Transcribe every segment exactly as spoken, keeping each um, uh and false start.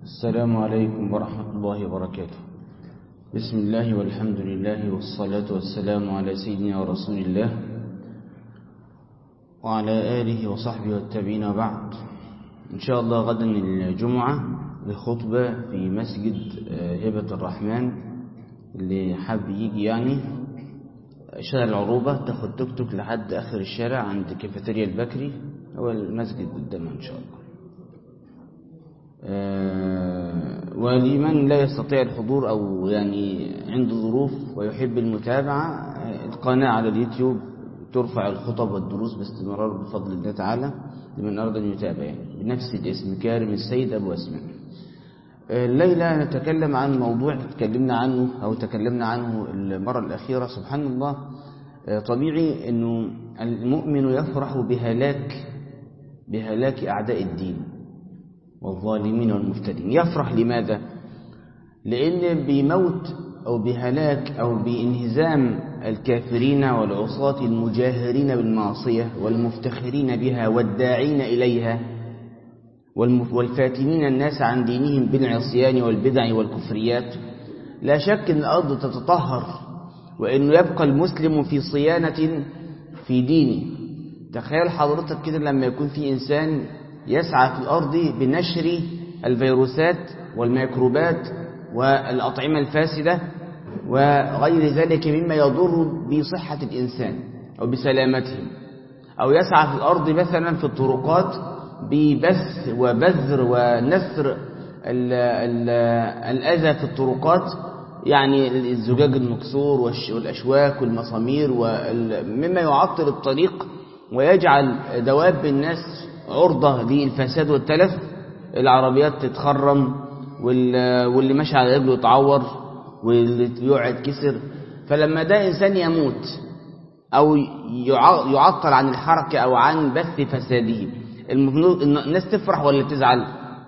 السلام عليكم ورحمة الله وبركاته. بسم الله والحمد لله والصلاة والسلام على سيدنا ورسول الله وعلى آله وصحبه والتابعين بعد. إن شاء الله غدا الجمعة لخطبة في مسجد هبة الرحمن، اللي حاب يجي يعني شارع العروبة تاخد توك توك لحد آخر الشارع عند كافيتيريا البكري، هو المسجد قدامه إن شاء الله. آه ولمن لا يستطيع الحضور أو يعني عنده ظروف ويحب المتابعة، القناة على اليوتيوب ترفع الخطب والدروس باستمرار بفضل الله تعالى لمن أراد أن يتابع، يعني بنفس الاسم كارم السيد أبو أسماء. الليلة نتكلم عن موضوع تكلمنا عنه أو تكلمنا عنه المرة الأخيرة. سبحان الله، طبيعي أنه المؤمن يفرح بهلاك بهلاك أعداء الدين والظالمين والمفترين. يفرح لماذا؟ لأن بموت أو بهلاك أو بانهزام الكافرين والعصاة المجاهرين بالمعصية والمفتخرين بها والداعين إليها والفاتنين الناس عن دينهم بالعصيان والبدع والكفريات، لا شك أن الأرض تتطهر وأنه يبقى المسلم في صيانة في دينه. تخيل حضرتك كده لما يكون في إنسان يسعى في الأرض بنشر الفيروسات والميكروبات والأطعمة الفاسدة وغير ذلك مما يضر بصحة الإنسان أو بسلامته، أو يسعى في الأرض مثلا في الطرقات ببث وبذر ونثر ال ال الأذى في الطرقات، يعني الزجاج المكسور والأشواك والمسامير ومما يعطل الطريق ويجعل دواب الناس عرضة للفساد والتلف. العربيات تتخرم واللي ماشي على رجله يتعور واللي يقعد كسر. فلما ده إنسان يموت أو يعطل عن الحركة أو عن بث فساده، المفروض الناس تفرح ولا تزعل؟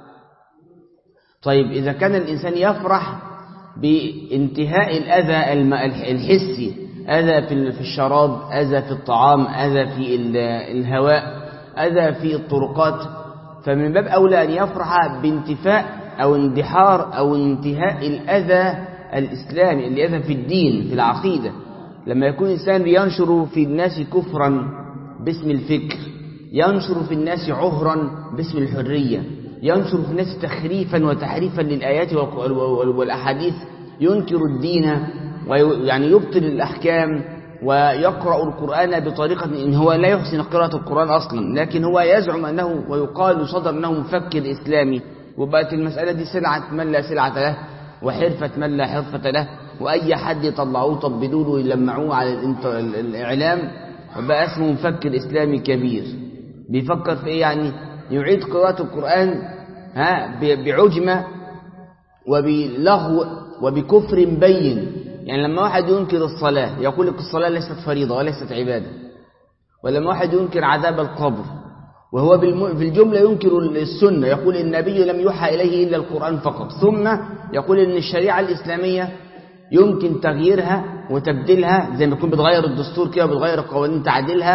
طيب إذا كان الإنسان يفرح بانتهاء الأذى الحسي، أذى في الشراب، أذى في الطعام، أذى في الهواء، أذى في الطرقات، فمن باب أولى أن يفرح بانتفاء أو اندحار أو انتهاء الأذى الإسلامي اللي أذى في الدين في العقيدة. لما يكون إنسان ينشر في الناس كفرا باسم الفكر، ينشر في الناس عهرا باسم الحرية، ينشر في الناس تخريفا وتحريفا للآيات والأحاديث، ينكر الدين ويعني يبطل الأحكام ويقرأ القرآن بطريقة إن هو لا يحسن قراءة القرآن أصلا، لكن هو يزعم أنه ويقال صدر أنه مفكر إسلامي، وبقت المسألة دي سلعة من لا سلعة له وحرفة من لا حرفة له، وأي حد يطلعوه طبلوا له يلمعوه على الإعلام وبقى اسمه مفكر إسلامي كبير. بيفكر في إيه؟ يعني يعيد قراءة القرآن ها بعجمة وبلغو وبكفر مبين. يعني لما واحد ينكر الصلاة يقول لك الصلاة ليست فريضة وليست عبادة، ولما واحد ينكر عذاب القبر وهو في الجملة ينكر السنة، يقول النبي لم يوحى إليه إلا القرآن فقط، ثم يقول إن الشريعة الإسلامية يمكن تغييرها وتبديلها زي ما يكون بتغير الدستور كده وبتغير القوانين تعديلها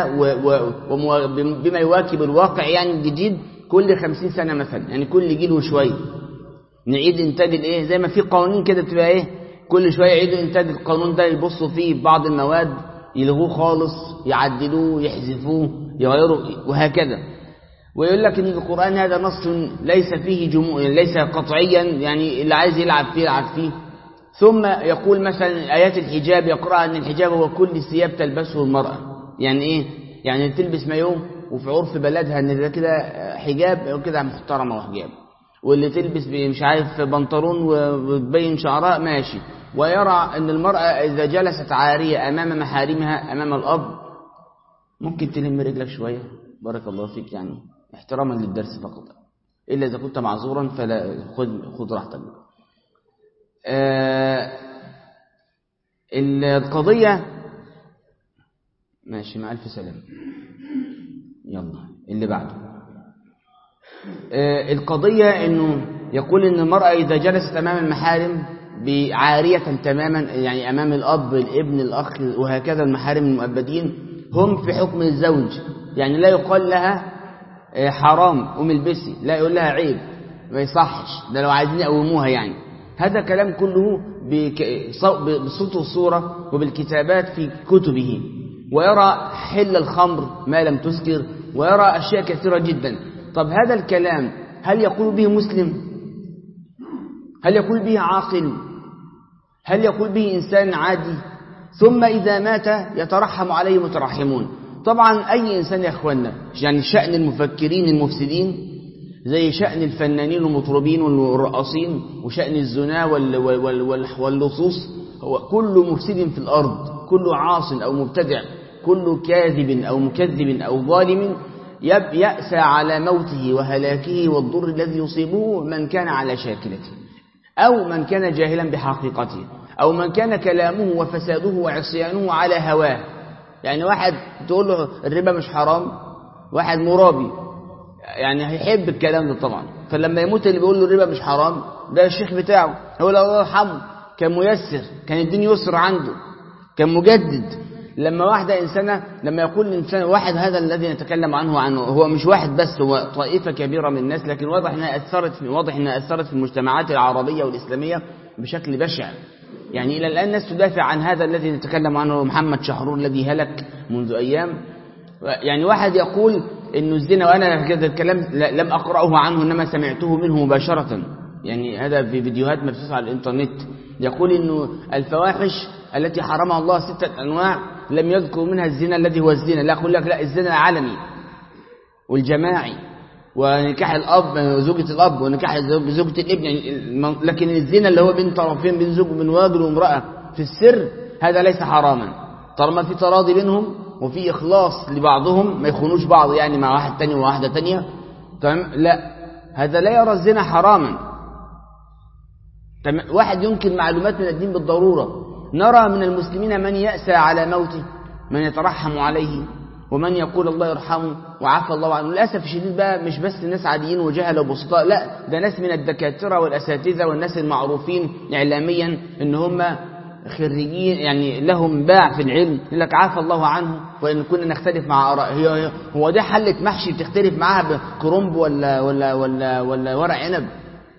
وبما يواكب الواقع يعني الجديد كل خمسين سنة مثلا، يعني كل جيل وشوية نعيد إنتاج الإيه، زي ما في قوانين كده بتبقى إيه كل شوية يعيدوا إنتاج القانون ده، يبصوا فيه بعض المواد يلغوه خالص، يعدلوه، يحذفوه، يغيروا وهكذا. ويقول لك إن القرآن هذا نص ليس فيه جموع، ليس قطعيا، يعني اللي عايز يلعب فيه يلعب فيه. ثم يقول مثلا آيات الحجاب يقرأ أن الحجاب هو كل ثياب تلبسه المرأة. يعني إيه؟ يعني تلبس مايو وفي عرف بلدها إن ده كده حجاب كده محترمة وحجاب، واللي تلبس مش عارف بنطلون وتبين شعرها ماشي. ويرى أن المرأة إذا جلست عارية أمام محارمها أمام الأب ممكن تلم رجلك شوية بارك الله فيك، يعني احتراما للدرس فقط، إلا إذا كنت معذورا فلا خذ خذ راحتك. آه القضية ماشي مع ألف سلام. يلا اللي بعده. آه القضية إنه يقول إن المرأة إذا جلست أمام المحارم بعارية تماما، يعني أمام الأب الابن الأخ وهكذا المحارم المؤبدين هم في حكم الزوج، يعني لا يقال لها حرام قومي البسي، لا يقول لها عيب، ما يصحش، ده لو عايزين يقوموها يعني. هذا كلام كله بصوت والصورة وبالكتابات في كتبه. ويرى حل الخمر ما لم تسكر، ويرى أشياء كثيرة جدا. طب هذا الكلام هل يقول به مسلم؟ هل يقول به عاقل؟ هل يقول به إنسان عادي؟ ثم إذا مات يترحم عليه مترحمون. طبعا أي إنسان يا أخوانا، يعني شأن المفكرين المفسدين زي شأن الفنانين والمطربين والرقاصين، وشأن الزنا واللصوص، هو كل مفسد في الأرض، كل عاص أو مبتدع، كل كاذب أو مكذب أو ظالم يأسى على موته وهلاكه والضر الذي يصيبه من كان على شاكلته، أو من كان جاهلا بحقيقته، أو من كان كلامه وفساده وعصيانه على هواه. يعني واحد تقول له الربا مش حرام، واحد مرابي يعني هيحب الكلام ده طبعا، فلما يموت اللي بيقول له الربا مش حرام ده الشيخ بتاعه، هو الله يرحمه كان ميسر، كان الدين يسر عنده، كان مجدد. لما واحدة إنسانة لما يقول الإنسان واحد، هذا الذي نتكلم عنه عنه هو مش واحد بس، هو طائفة كبيرة من الناس، لكن واضح أنها أثرت في واضح أنها أثرت في المجتمعات العربية والإسلامية بشكل بشع. يعني إلى الآن الناس تدافع عن هذا الذي نتكلم عنه محمد شحرور الذي هلك منذ أيام. يعني واحد يقول إنه الزنا، وأنا هذا الكلام لم أقرأه عنه إنما سمعته منه مباشرة، يعني هذا في فيديوهات مبثوثة على الإنترنت، يقول إنه الفواحش التي حرمها الله ستة أنواع لم يذكر منها الزنا الذي هو الزنا، لا يقول لك لا الزنا العالمي والجماعي ونكاح الأب زوجة الأب ونكاح زوجة الابن، يعني لكن الزنا اللي هو بين طرفين، بين زوج وبين راجل وامرأة في السر، هذا ليس حراما طالما في تراضي بينهم وفي إخلاص لبعضهم، ما يخونوش بعض يعني مع واحد تاني وواحدة تانية، تمام؟ لا، هذا لا يرى الزنا حراما. واحد ينكر معلومات من الدين بالضرورة. نرى من المسلمين من يأسى على موته، من يترحم عليه، ومن يقول الله يرحمه وعفى الله عنه. للأسف الشديد بقى مش بس ناس عاديين وجهل وبسطاء، لا، ده ناس من الدكاترة والأساتذة والناس المعروفين إعلاميا إن هم خريجين، يعني لهم باع في العلم، يقول لك عفى الله عنه وإن كنا نختلف مع آراء. هو ده حلة محشي بتختلف معاها بكرنب ولا ولا ولا ولا ورق عنب؟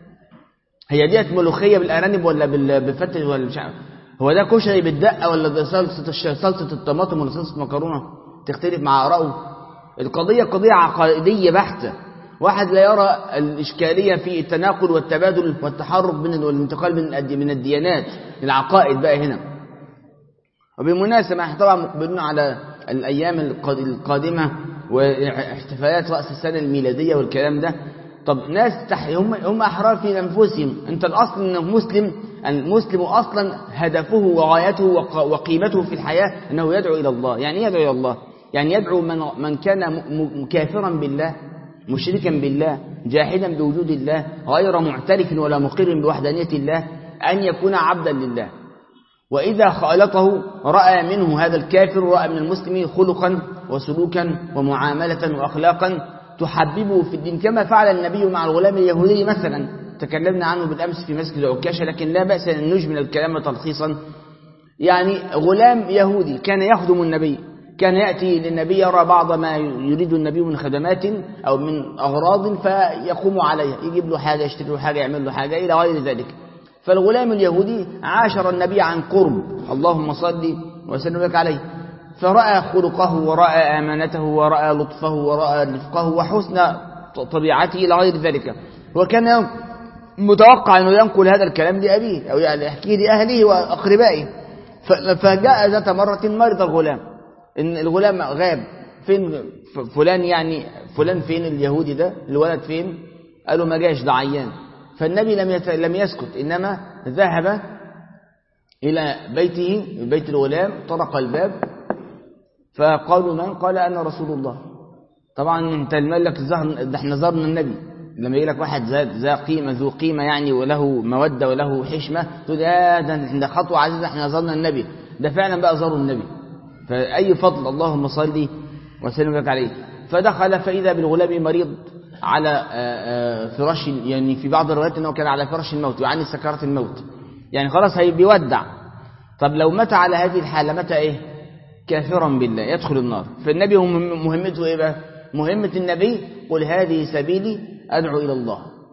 هي ديت ملوخية بالأرانب ولا بالفتة ولا مش عارف؟ هو ده كشري بالدقة ولا ده صلصة صلصة الطماطم ولا صلصة مكرونة؟ تختلف مع آرائه. القضية قضية عقائدية بحتة. واحد لا يرى الإشكالية في التناقل والتبادل والتحرك من والانتقال من من الديانات للعقائد بقى هنا. وبالمناسبة احنا طبعا مقبلون على الأيام القادمة واحتفالات رأس السنة الميلادية والكلام ده. طب ناس تح... هم هم أحرار في أنفسهم. أنت الأصل أنه مسلم، المسلم أصلا هدفه وغايته وقيمته في الحياة أنه يدعو إلى الله. يعني يدعو إلى الله يعني يدعو من, من كان كافرا بالله، مشركا بالله، جاحدا بوجود الله، غير معترف ولا مقر بوحدانية الله، أن يكون عبدا لله. وإذا خالطه رأى منه هذا الكافر، رأى من المسلم خلقا وسلوكا ومعاملة وأخلاقا تحببه في الدين، كما فعل النبي مع الغلام اليهودي مثلا، تكلمنا عنه بالأمس في مسجد عكاشة، لكن لا بأس أن نجمل الكلام تلخيصا. يعني غلام يهودي كان يخدم النبي، كان يأتي للنبي يرى بعض ما يريد النبي من خدمات أو من أغراض فيقوم عليها، يجيب له حاجة، يشتري له حاجة، يعمل له حاجة إلى غير ذلك. فالغلام اليهودي عاشر النبي عن قرب، اللهم صل وسلم عليه، فرأى خلقه ورأى أمانته ورأى لطفه ورأى رفقه وحسن طبيعته إلى غير ذلك. وكان متوقع أنه ينقل هذا الكلام لأبيه أو يعني يحكيه لأهله وأقربائه. فجاء ذات مرة مرض الغلام، إن الغلام غاب، فين فلان؟ يعني فلان فين اليهودي ده؟ الولد فين؟ قالوا ما جاش، ده عيان. فالنبي لم يت... لم يسكت، إنما ذهب إلى بيته، بيت الغلام، طرق الباب، فقالوا من؟ قال أنا رسول الله. طبعا انت الملك زهر، ده احنا زرنا النبي. لما يجي لك واحد ذا قيمة ذو قيمة يعني وله مودة وله حشمة، تقول يا ده ده خطوة عزيزة، احنا زرنا النبي. ده فعلا بقى زاروا النبي، فأي فضل، اللهم صل وسلم عليه. فدخل فإذا بالغلام مريض على فراش، يعني في بعض الروايات أنه كان على فراش الموت، يعني سكرات الموت، يعني خلاص هي بيودع. طب لو مات على هذه الحالة متى إيه؟ كافرا بالله، يدخل النار. فالنبي مهمته إيه بقى؟ مهمة النبي قل هذه سبيلي أدعو إلى الله.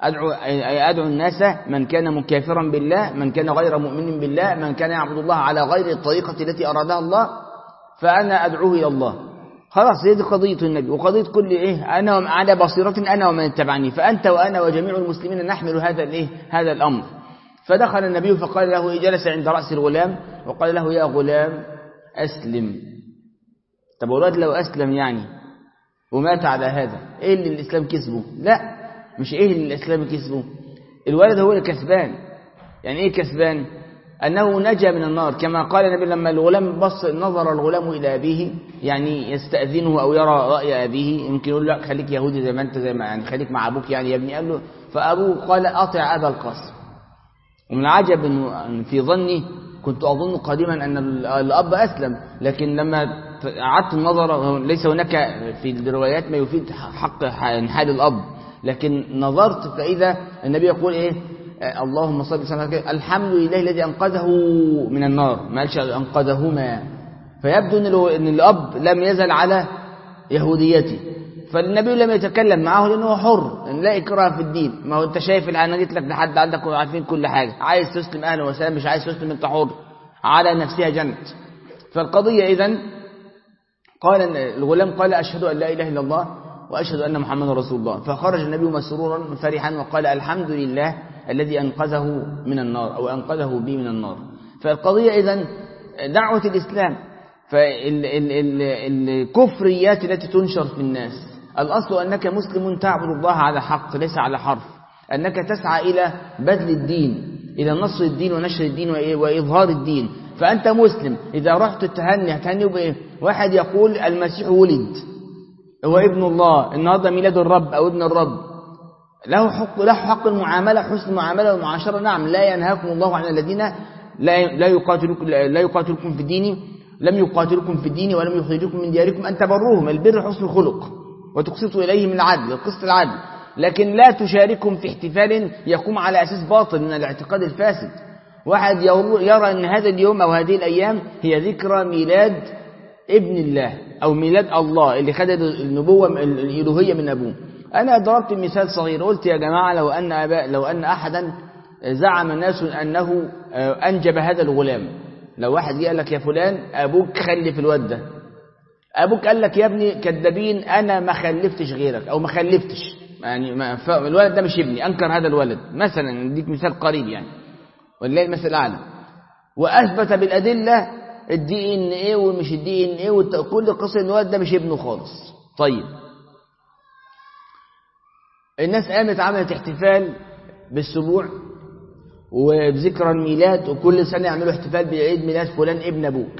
أدعو, أدعو الناس من كان مكافرا بالله، من كان غير مؤمن بالله، من كان يعبد الله على غير الطريقة التي أرادها الله، فأنا أدعوه إلى الله. خلاص، هذه قضية النبي وقضية كل إيه، أنا على بصيرة أنا ومن اتبعني، فأنت وأنا وجميع المسلمين نحمل هذا الإيه هذا الأمر. فدخل النبي فقال له، جلس عند رأس الغلام وقال له: يا غلام أسلم. طب الولد لو أسلم يعني ومات على هذا، إيه اللي الإسلام كسبه؟ لا، مش إيه اللي الإسلام كسبه، الولد هو الكسبان. يعني إيه كسبان؟ أنه نجا من النار، كما قال النبي لما الغلام بص نظر الغلام إلى أبيه، يعني يستأذنه أو يرى رأي أبيه، يمكن يقول له خليك يهودي زي ما أنت، زي ما يعني خليك مع أبوك يعني يا ابني. قال له، فأبوه قال: أطع أبا القاسم. ومن العجب أن في ظني كنت أظن قديما أن الأب أسلم، لكن لما عدت النظر ليس هناك في الروايات ما يفيد حق حال الأب، لكن نظرت فإذا النبي يقول إيه: اللهم صل وسلم، الحمد لله الذي أنقذه من النار، ما قالش أنقذهما. فيبدو أن الأب لم يزل على يهوديته، فالنبي لم يتكلم معه لأنه حر، لا إكراه في الدين. ما هو أنت شايف الآن جيت لك لحد عندك وعارفين كل حاجة، عايز تسلم أهلا وسهلا، مش عايز تسلم أنت حر، على نفسها جنت. فالقضية إذن قال الغلام قال: أشهد أن لا إله إلا الله وأشهد أن محمد رسول الله. فخرج النبي مسرورا فرحا وقال: الحمد لله الذي أنقذه من النار، أو أنقذه بي من النار. فالقضية إذن دعوة الإسلام. فالكفريات التي تنشر في الناس، الأصل أنك مسلم تعبد الله على حق ليس على حرف، أنك تسعى إلى بذل الدين، إلى نصر الدين ونشر الدين وإظهار الدين. فأنت مسلم، إذا رحت تهني هتهني بإيه؟ واحد يقول المسيح ولد، هو ابن الله، النهارده ميلاد الرب أو ابن الرب، له حق له حق المعاملة، حسن المعاملة والمعاشرة. نعم، لا ينهاكم الله عن الذين لا لا يقاتلوكم لا يقاتلوكم في الدين لم يقاتلوكم في الدين ولم يخرجوكم من دياركم أن تبروهم. البر حسن الخلق وتقسطوا إليهم العدل، القسط العدل. لكن لا تشاركهم في احتفال يقوم على أساس باطل من الاعتقاد الفاسد. واحد يرى أن هذا اليوم أو هذه الأيام هي ذكرى ميلاد ابن الله أو ميلاد الله اللي خد النبوة الإلهية من أبوه. أنا ضربت مثال صغير، قلت يا جماعة لو أن أباء لو أن أحدا زعم الناس أنه أنجب هذا الغلام، لو واحد قال لك يا فلان أبوك خلف الواد ده، أبوك قال لك يا ابني كذابين أنا ما خلفتش غيرك أو ما خلفتش، يعني ما الولد ده مش ابني، أنكر هذا الولد مثلا، نديك مثال قريب يعني والله المثل الأعلى، وأثبت بالأدلة الدي إن إيه ومش الدي إن إيه وكل قصة إن الولد ده مش ابنه خالص. طيب الناس قامت عملت احتفال بالسبوع وبذكرى الميلاد، وكل سنة يعملوا احتفال بعيد ميلاد فلان ابن أبوك.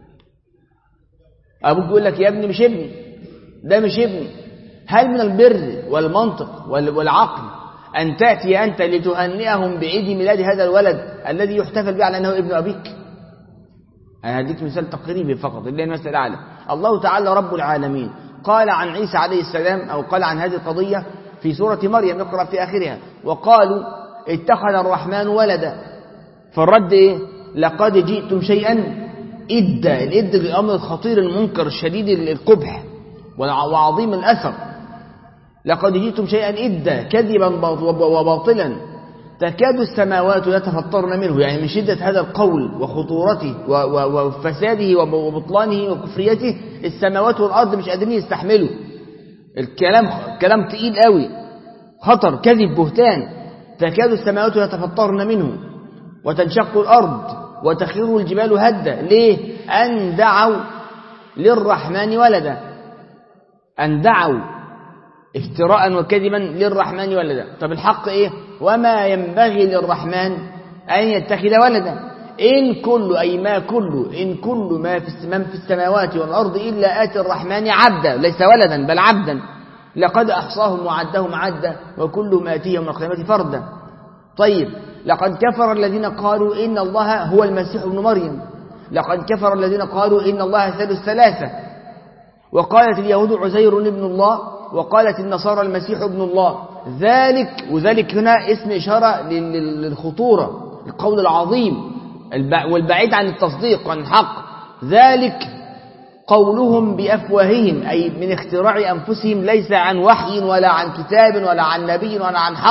أبوك يقول لك يا ابني مش ابني، ده مش ابني. هل من البر والمنطق والعقل أن تأتي أنت لتهنئهم بعيد ميلاد هذا الولد الذي يحتفل به على أنه ابن أبيك؟ أنا هديك مثال تقريبي فقط، اللي المثل الأعلى. الله تعالى رب العالمين قال عن عيسى عليه السلام، أو قال عن هذه القضية في سورة مريم، اقرأ في آخرها: وقالوا اتخذ الرحمن ولدا. فالرد إيه؟ لقد جئتم شيئا إدا. الإد الأمر الخطير المنكر الشديد القبح وعظيم الأثر. لقد جئتم شيئا إدا كذبا وباطلا تكاد السماوات يتفطرن منه، يعني من شدة هذا القول وخطورته وفساده وبطلانه وكفريته السماوات والأرض مش قادرين يستحملوا الكلام. كلام تقيل قوي، خطر، كذب، بهتان. تكاد السماوات يتفطرن منه وتنشق الأرض وتخر الجبال هدا. ليه؟ أن دعوا للرحمن ولدا، أن دعوا افتراء وكذبا للرحمن ولدا. طب الحق إيه؟ وما ينبغي للرحمن أن يتخذ ولدا. إن كل أي ما كل إن كل ما في من في السماوات والأرض إلا آتي الرحمن عبدا، ليس ولدا بل عبدا. لقد أحصاهم وعدهم عدا وكلهم آتيه يوم القيامة فردا. طيب لقد كفر الذين قالوا إن الله هو المسيح ابن مريم، لقد كفر الذين قالوا إن الله ثالث ثلاثة، وقالت اليهود عزير ابن الله، وقالت النصارى المسيح ابن الله. ذلك وذلك هنا اسم إشارة للخطورة، القول العظيم والبعيد عن التصديق عن الحق. ذلك قولهم بأفواههم، أي من اختراع أنفسهم، ليس عن وحي ولا عن كتاب ولا عن نبي ولا عن حق،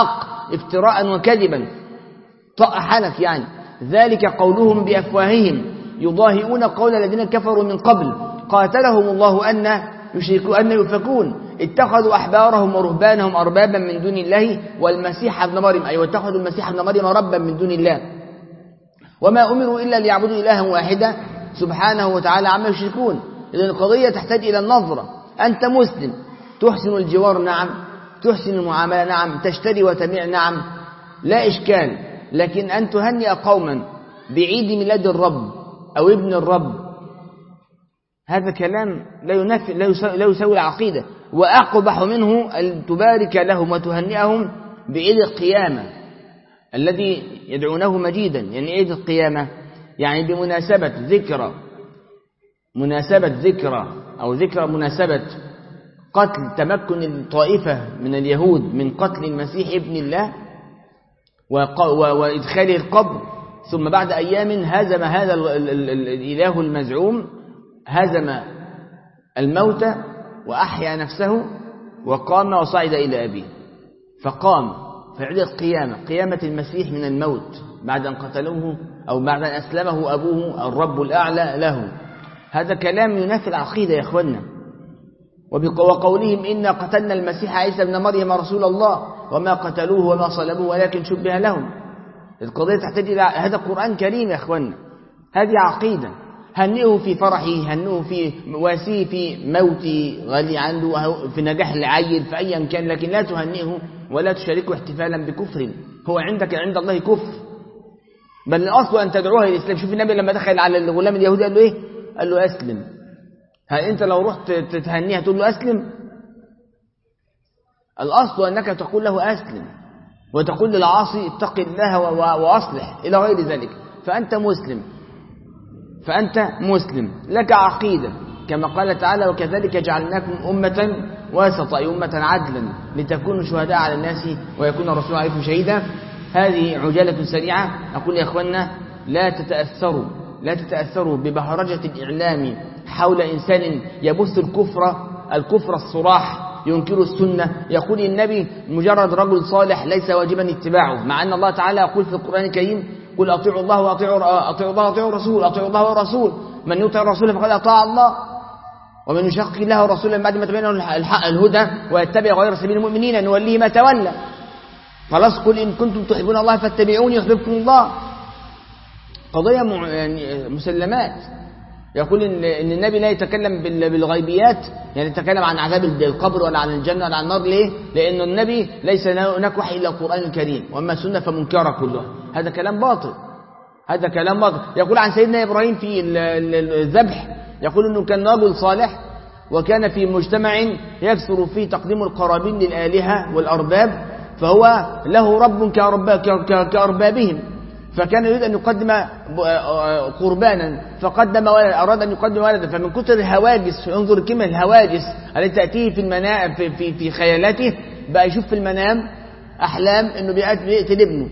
افتراء وكذبا. طأ حنك يعني. ذلك قولهم بأفواههم يضاهئون قول الذين كفروا من قبل قاتلهم الله أن يشركوا أن يفكون اتخذوا أحبارهم ورهبانهم أربابا من دون الله والمسيح ابن مريم، أي أيوة اتخذوا المسيح ابن مريم ربا من دون الله وما أمروا إلا ليعبدوا إلها واحدا سبحانه وتعالى عما يشركون. إذن القضية تحتاج إلى النظرة. أنت مسلم تحسن الجوار نعم، تحسن المعاملة نعم، تشتري وتبيع نعم، لا إشكال، لكن أن تهنئ قوما بعيد ميلاد الرب أو ابن الرب هذا كلام لا ينافي لا يساوي العقيدة. وأقبح منه أن تبارك لهم وتهنئهم بعيد القيامة الذي يدعونه مجيدا. يعني عيد القيامة يعني بمناسبة ذكرى مناسبة ذكرى أو ذكرى مناسبة قتل تمكن الطائفة من اليهود من قتل المسيح ابن الله وإدخاله القبر، ثم بعد أيام هزم هذا الإله المزعوم، هزم الموت وأحيا نفسه وقام وصعد إلى أبيه. فقام في عيد القيامة قيامة المسيح من الموت بعد أن قتلوه أو بعد أن أسلمه أبوه الرب الأعلى له. هذا كلام ينافي العقيدة يا أخوانا. وقولهم إنا قتلنا المسيح عيسى بن مريم رسول الله وما قتلوه وما صلبوه ولكن شبه لهم. القضية تحتاج إلى هذا القرآن كريم يا أخوانا. هذه عقيدة. هنئه في فرحه، هنئه في واسيه في موتي غالي عنده، في نجاح العيل في أيا كان، لكن لا تهنئه ولا تشاركه احتفالا بكفر هو عندك عند الله كفر، بل الأصل أن تدعوها إلى الإسلام. شوف النبي لما دخل على الغلام اليهودي قال له إيه؟ قال له أسلم. هل أنت لو رحت تتهنيها تقول له أسلم؟ الأصل أنك تقول له أسلم، وتقول للعاصي اتق الله وأصلح إلى غير ذلك. فأنت مسلم فأنت مسلم لك عقيدة كما قال تعالى وكذلك جعلناكم أمة وسطا أي أمة عدلا لتكونوا شهداء على الناس ويكون الرسول عليكم شهيدا. هذه عجالة سريعة. أقول يا أخوانا لا تتأثروا لا تتأثروا ببهرجة الإعلام حول إنسان يبث الكفر الكفر الصراح ينكر السنة، يقول النبي مجرد رجل صالح ليس واجبا اتباعه، مع أن الله تعالى يقول في القرآن الكريم قل أطيعوا الله وأطيعوا أطيعوا الله وأطيعوا الرسول أطيعوا الله والرسول من يطع الرسول فقد أطاع الله ومن يشقق الله والرسول من بعد ما تبين له الهدى ويتبع غير سبيل المؤمنين نوليه ما تولى. خلاص قل إن كنتم تحبون الله فاتبعوني يحببكم الله. قضية مسلمات. يقول إن النبي لا يتكلم بالغيبيات، يعني يتكلم عن عذاب القبر ولا عن الجنة ولا عن النار. ليه؟ لأن النبي ليس هناك وحي إلا القرآن الكريم، وأما السنة فمنكرة كلها. هذا كلام باطل هذا كلام باطل. يقول عن سيدنا إبراهيم في الذبح يقول إنه كان رجل صالح وكان في مجتمع يكثر فيه تقديم القرابين للآلهة والأرباب، فهو له رب كأربابهم، فكان يريد أن يقدم قربانا فقدم ولد، أراد أن يقدم ولدا، فمن كثر الهواجس، انظر كلمة الهواجس التي تأتيه في المنام في, في, في خيالاته، بقى يشوف في المنام أحلام أنه بيقتل ابنه.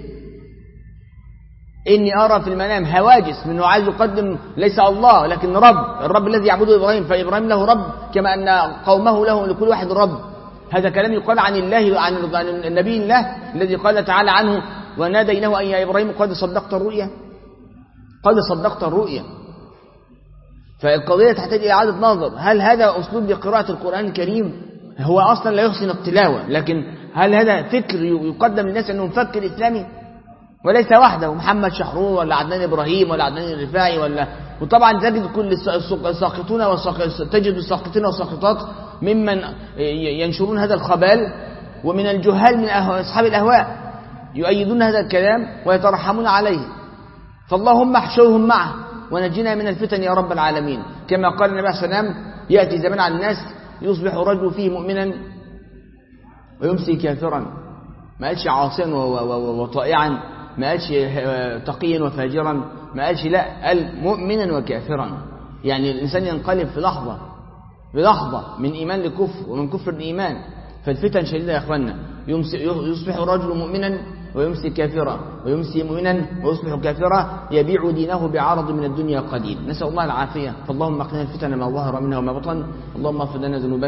إني أرى في المنام هواجس منه عايز يقدم ليس الله لكن رب، الرب الذي يعبده إبراهيم، فإبراهيم له رب كما أن قومه له لكل واحد رب. هذا كلام يقال عن الله عن النبي الله الذي قال تعالى عنه وناديناه أن يا إبراهيم قد صدقت الرؤيا قد صدقت الرؤيا. فالقضية تحتاج إلى إعادة نظر. هل هذا أسلوب لقراءة القرآن الكريم؟ هو أصلا لا يحسن التلاوة، لكن هل هذا فكر يقدم للناس أنه مفكر إسلامي؟ وليس وحده، محمد شحرور ولا عدنان إبراهيم ولا عدنان الرفاعي ولا، وطبعا تجد كل الساقطون والساقطات، تجد الساقطين والساقطات ممن ينشرون هذا الخبال، ومن الجهال من أصحاب الأهواء يؤيدون هذا الكلام ويترحمون عليه. فاللهم احشرهم معه ونجنا من الفتن يا رب العالمين. كما قال النبي صلى الله عليه وسلم يأتي زمان على الناس يصبح رجل فيه مؤمنا ويمسي كافرا، ما قالش عاصيا وطائعا، ما قالش تقيا وفاجرا، ما قالش لا، قال مؤمنا وكافرا. يعني الإنسان ينقلب في لحظة بلحظة من إيمان لكفر ومن كفر لإيمان. فالفتن شديدة يا أخوانا. يصبح الرجل مؤمنا ويمسي كافرا، ويمسي مؤمنا ويصبح كافرا، يبيع دينه بعرض من الدنيا قليل. نسأل الله العافية. فاللهم اقنا الفتن ما ظهر منها وما بطن. اللهم اغفر لنا ذنوبنا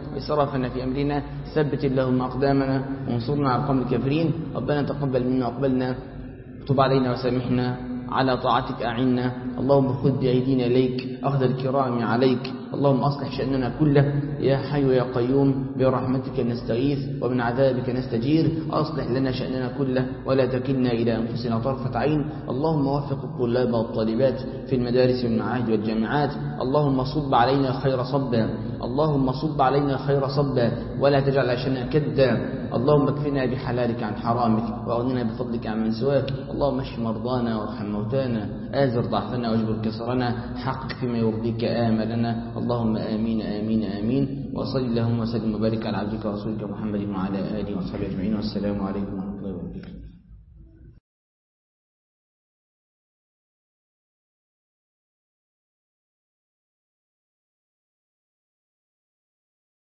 وإسرافنا في أمرنا، ثبت اللهم أقدامنا وانصرنا على القوم الكافرين. ربنا تقبل منا وأقبلنا، تب علينا وسامحنا، على طاعتك أعنا. اللهم خذ بأيدينا إليك أخذ الكرام عليك. اللهم أصلح شأننا كله يا حي يا قيوم، برحمتك نستغيث ومن عذابك نستجير. أصلح لنا شأننا كله ولا تكلنا إلى أنفسنا طرفة عين. اللهم وفق الطلاب والطالبات في المدارس والمعاهد والجامعات. اللهم صب علينا خير صبا، اللهم صب علينا خير صبا ولا تجعل عيشنا كدا. اللهم اكفنا بحلالك عن حرامك واغننا بفضلك عن من سواك. اللهم اشف مرضانا وارحم موتانا، آزر ضعفنا واجبر كسرنا، حقق فيما يرضيك آملنا. اللهم آمين آمين آمين. وصل اللهم وسلم وبارك على عبدك ورسولك محمد وعلى آله وصحبه أجمعين. والسلام عليكم ورحمة الله وبركاته.